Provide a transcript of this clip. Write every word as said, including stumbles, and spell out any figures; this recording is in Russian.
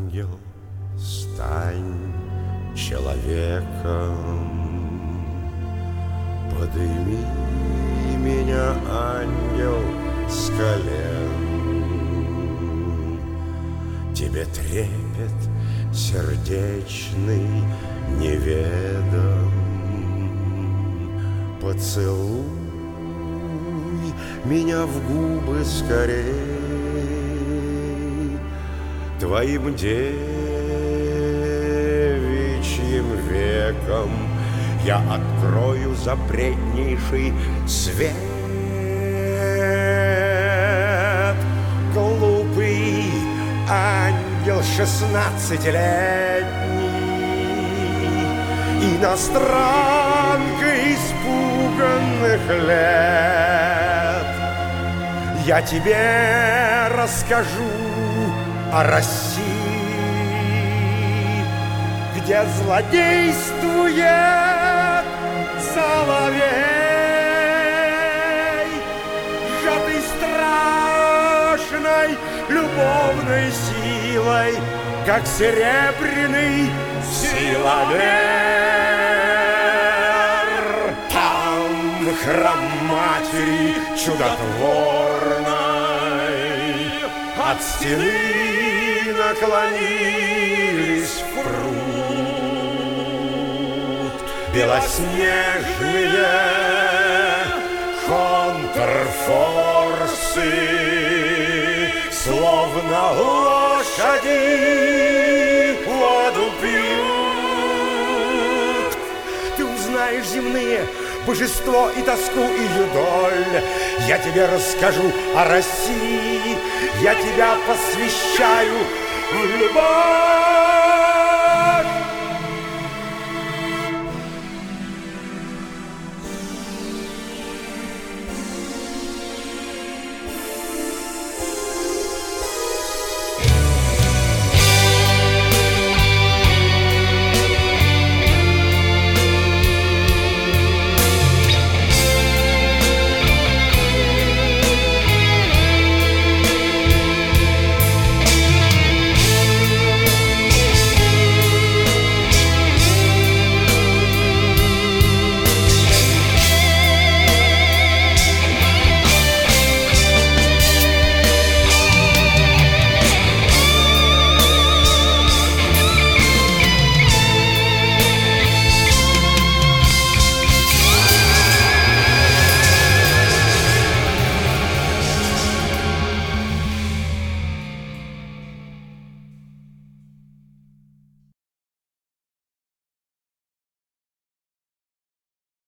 ангел, стань человеком. Подыми меня, ангел, с колен. Тебе трепет сердечный неведом. Поцелуй меня в губы скорей. Твоим девичьим веком я открою запретнейший свет. Глупый ангел шестнадцатилетний, иностранка испуганных лет. Я тебе расскажу о России, где злодействует соловей, сжатый страшной любовной силой, как серебряный силомер. Там храм матери чудотворной от стены наклонились в пруд белоснежные контрфорсы, словно лошади воду пьют. Ты узнаешь земные божество и тоску, и юдоль. Я тебе расскажу о России, я тебя посвящаю в любовь.